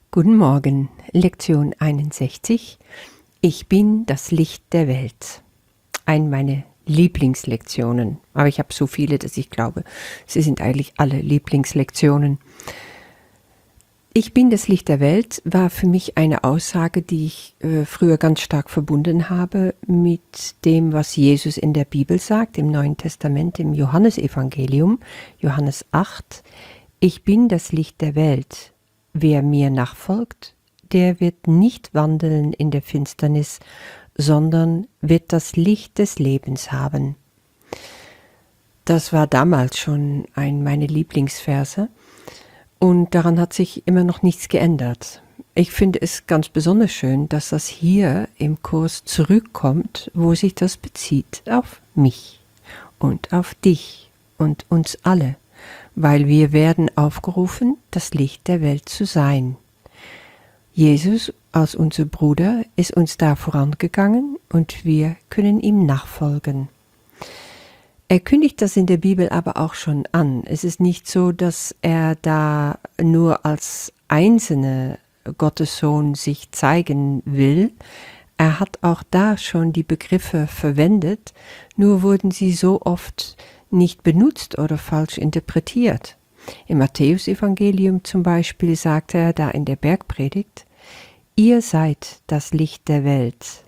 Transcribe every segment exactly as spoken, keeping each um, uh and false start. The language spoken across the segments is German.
Guten Morgen, Lektion einundsechzig. Ich bin das Licht der Welt. Eine meiner Lieblingslektionen. Aber ich habe so viele, dass ich glaube, sie sind eigentlich alle Lieblingslektionen. Ich bin das Licht der Welt war für mich eine Aussage, die ich äh, früher ganz stark verbunden habe mit dem, was Jesus in der Bibel sagt, im Neuen Testament, im Johannesevangelium, Johannes acht. Ich bin das Licht der Welt. Wer mir nachfolgt, der wird nicht wandeln in der Finsternis, sondern wird das Licht des Lebens haben. Das war damals schon ein meiner Lieblingsverse und daran hat sich immer noch nichts geändert. Ich finde es ganz besonders schön, dass das hier im Kurs zurückkommt, wo sich das bezieht auf mich und auf dich und uns alle. Weil wir werden aufgerufen, das Licht der Welt zu sein. Jesus als unser Bruder ist uns da vorangegangen und wir können ihm nachfolgen. Er kündigt das in der Bibel aber auch schon an. Es ist nicht so, dass er da nur als einzelner Gottessohn sich zeigen will. Er hat auch da schon die Begriffe verwendet, nur wurden sie so oft nicht benutzt oder falsch interpretiert. Im Matthäusevangelium zum Beispiel sagt er da in der Bergpredigt: Ihr seid das Licht der Welt.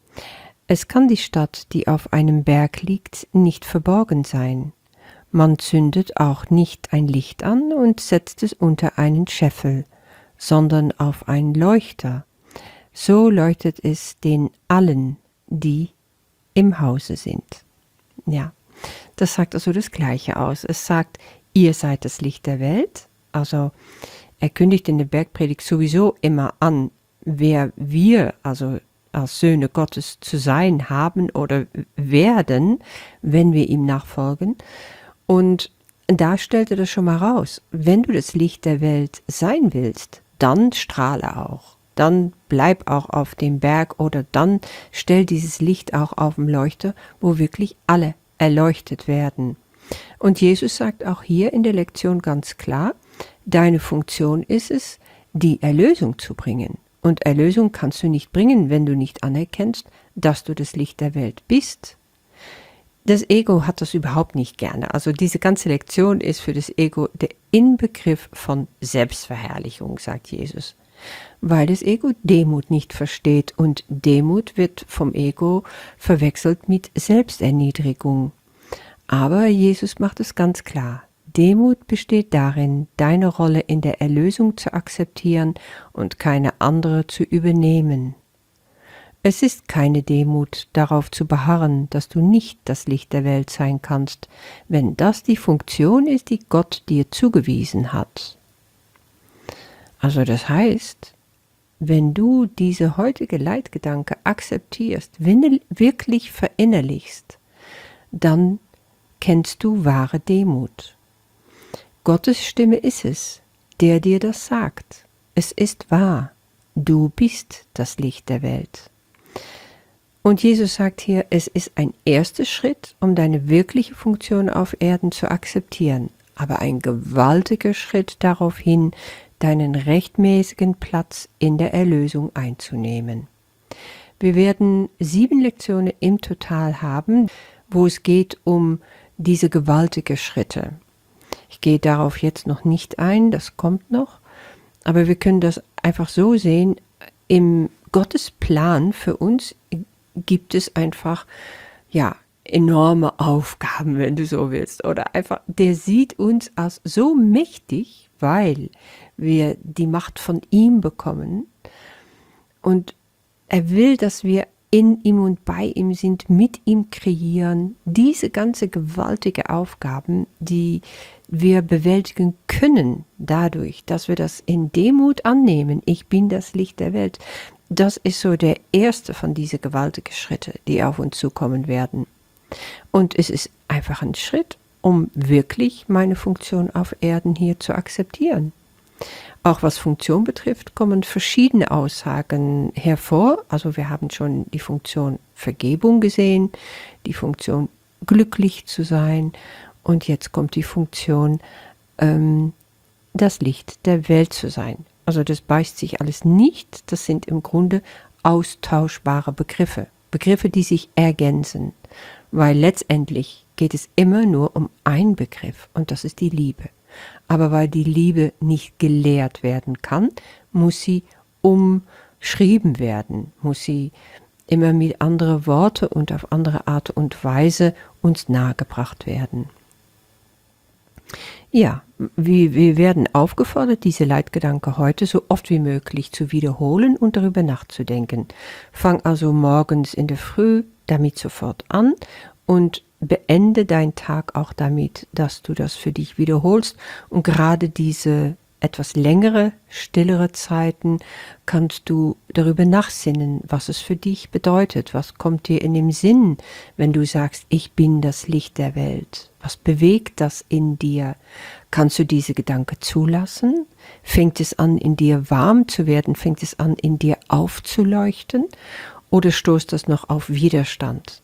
Es kann die Stadt, die auf einem Berg liegt, nicht verborgen sein. Man zündet auch nicht ein Licht an und setzt es unter einen Scheffel, sondern auf einen Leuchter. So leuchtet es den allen, die im Hause sind. Ja. Das sagt also das Gleiche aus. Es sagt, ihr seid das Licht der Welt. Also er kündigt in der Bergpredigt sowieso immer an, wer wir, also als Söhne Gottes zu sein haben oder werden, wenn wir ihm nachfolgen. Und da stellt er das schon mal raus. Wenn du das Licht der Welt sein willst, dann strahle auch. Dann bleib auch auf dem Berg oder dann stell dieses Licht auch auf dem Leuchter, wo wirklich alle erleuchtet werden. Und Jesus sagt auch hier in der Lektion ganz klar, deine Funktion ist es, die Erlösung zu bringen. Und Erlösung kannst du nicht bringen, wenn du nicht anerkennst, dass du das Licht der Welt bist. Das Ego hat das überhaupt nicht gerne. Also diese ganze Lektion ist für das Ego der Inbegriff von Selbstverherrlichung, sagt Jesus. Weil das Ego Demut nicht versteht und Demut wird vom Ego verwechselt mit Selbsterniedrigung. Aber Jesus macht es ganz klar. Demut besteht darin, deine Rolle in der Erlösung zu akzeptieren und keine andere zu übernehmen. Es ist keine Demut, darauf zu beharren, dass du nicht das Licht der Welt sein kannst, wenn das die Funktion ist, die Gott dir zugewiesen hat. Also das heißt, wenn du diese heutige Leitgedanke akzeptierst, wirklich verinnerlichst, dann kennst du wahre Demut. Gottes Stimme ist es, der dir das sagt. Es ist wahr, du bist das Licht der Welt. Und Jesus sagt hier, es ist ein erster Schritt, um deine wirkliche Funktion auf Erden zu akzeptieren, aber ein gewaltiger Schritt darauf hin, deinen rechtmäßigen Platz in der Erlösung einzunehmen. Wir werden sieben Lektionen im Total haben, wo es geht um diese gewaltigen Schritte. Ich gehe darauf jetzt noch nicht ein, das kommt noch, aber wir können das einfach so sehen, im Gottes Plan für uns gibt es einfach, ja, enorme Aufgaben, wenn du so willst, oder einfach, der sieht uns als so mächtig, weil wir die Macht von ihm bekommen und er will, dass wir in ihm und bei ihm sind, mit ihm kreieren, diese ganze gewaltige Aufgaben, die wir bewältigen können, dadurch, dass wir das in Demut annehmen. Ich bin das Licht der Welt. Das ist so der erste von diesen gewaltigen Schritten, die auf uns zukommen werden. Und es ist einfach ein Schritt, um wirklich meine Funktion auf Erden hier zu akzeptieren. Auch was Funktion betrifft, kommen verschiedene Aussagen hervor. Also wir haben schon die Funktion Vergebung gesehen, die Funktion glücklich zu sein und jetzt kommt die Funktion ähm, das Licht der Welt zu sein. Also das beißt sich alles nicht. Das sind im Grunde austauschbare Begriffe. Begriffe, die sich ergänzen. Weil letztendlich geht es immer nur um einen Begriff und das ist die Liebe. Aber weil die Liebe nicht gelehrt werden kann, muss sie umschrieben werden, muss sie immer mit anderen Worten und auf andere Art und Weise uns nahegebracht werden. Ja, wir, wir werden aufgefordert, diese Leitgedanken heute so oft wie möglich zu wiederholen und darüber nachzudenken. Fang also morgens in der Früh damit sofort an und beende deinen Tag auch damit, dass du das für dich wiederholst. Und gerade diese etwas längere, stillere Zeiten kannst du darüber nachsinnen, was es für dich bedeutet. Was kommt dir in den Sinn, wenn du sagst, ich bin das Licht der Welt? Was bewegt das in dir? Kannst du diese Gedanken zulassen? Fängt es an, in dir warm zu werden? Fängt es an, in dir aufzuleuchten? Oder stoßt das noch auf Widerstand?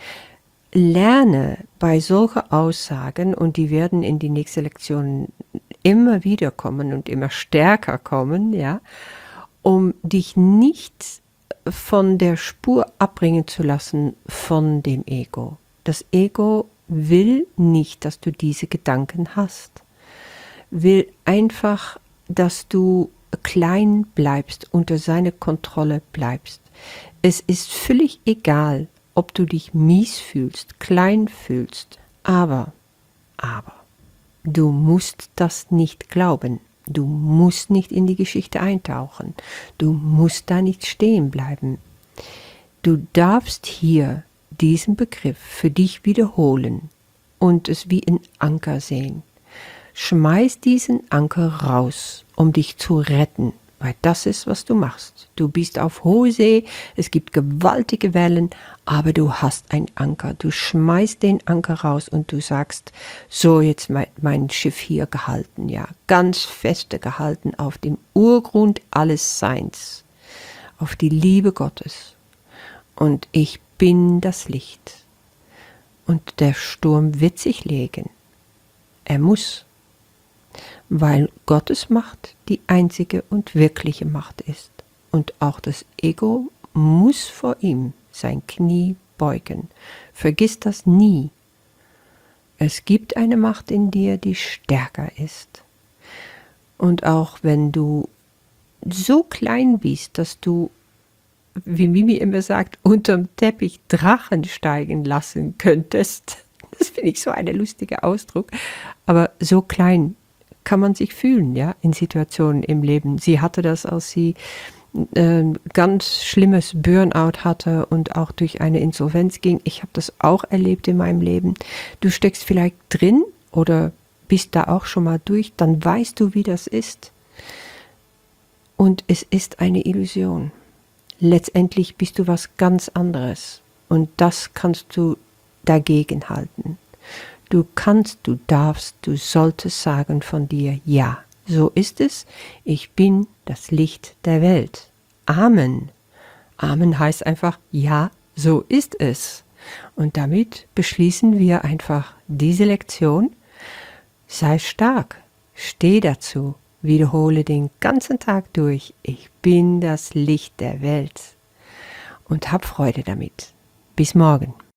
Lerne bei solchen Aussagen, und die werden in die nächste Lektion immer wieder kommen und immer stärker kommen, ja, um dich nicht von der Spur abbringen zu lassen von dem Ego. Das Ego will nicht, dass du diese Gedanken hast, will einfach, dass du klein bleibst, unter seiner Kontrolle bleibst. Es ist völlig egal, ob du dich mies fühlst, klein fühlst, aber, aber, du musst das nicht glauben. Du musst nicht in die Geschichte eintauchen. Du musst da nicht stehen bleiben. Du darfst hier diesen Begriff für dich wiederholen und es wie ein Anker sehen. Schmeiß diesen Anker raus, um dich zu retten, weil das ist, was du machst. Du bist auf hoher See, es gibt gewaltige Wellen, aber du hast einen Anker. Du schmeißt den Anker raus und du sagst, so jetzt mein, mein Schiff hier gehalten, ja, ganz feste gehalten auf dem Urgrund alles Seins, auf die Liebe Gottes. Und ich bin das Licht. Und der Sturm wird sich legen. Er muss. Weil Gottes Macht die einzige und wirkliche Macht ist. Und auch das Ego muss vor ihm sein Knie beugen. Vergiss das nie. Es gibt eine Macht in dir, die stärker ist. Und auch wenn du so klein bist, dass du, wie Mimi immer sagt, unterm Teppich Drachen steigen lassen könntest. Das finde ich so ein lustiger Ausdruck. Aber so klein kann man sich fühlen, ja, in Situationen im Leben. Sie hatte das, als sie ein ganz schlimmes Burnout hatte und auch durch eine Insolvenz ging. Ich habe das auch erlebt in meinem Leben. Du steckst vielleicht drin oder bist da auch schon mal durch, dann weißt du, wie das ist. Und es ist eine Illusion. Letztendlich bist du was ganz anderes. Und das kannst du dagegen halten. Du kannst, du darfst, du solltest sagen von dir, ja, so ist es, ich bin das Licht der Welt. Amen. Amen heißt einfach, ja, so ist es. Und damit beschließen wir einfach diese Lektion. Sei stark, steh dazu, wiederhole den ganzen Tag durch, ich bin das Licht der Welt. Und hab Freude damit. Bis morgen.